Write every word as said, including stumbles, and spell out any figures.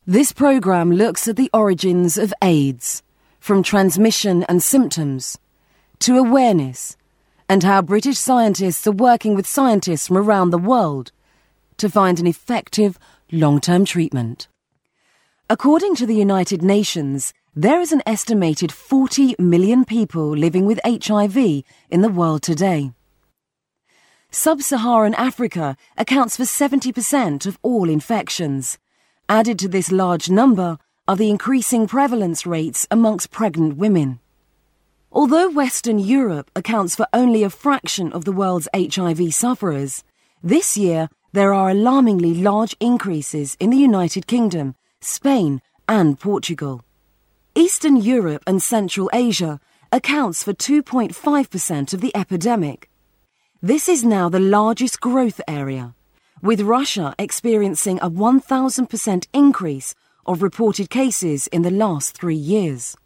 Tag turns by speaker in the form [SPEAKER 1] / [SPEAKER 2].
[SPEAKER 1] This programme looks at the origins of AIDS, from transmission and symptoms to awareness, and how British scientists are working with scientists from around the world to find an effective long-term treatment. According to the United Nations, there is an estimated forty million people living with H I V in the world today. Sub-Saharan Africa accounts for seventy percent of all infections. Added to this large number are the increasing prevalence rates amongst pregnant women. Although Western Europe accounts for only a fraction of the world's H I V sufferers, this year there are alarmingly large increases in the United Kingdom, Spain and Portugal. Eastern Europe and Central Asia accounts for two point five percent of the epidemic. This is now the largest growth area, with Russia experiencing a one thousand percent increase of reported cases in the last three years.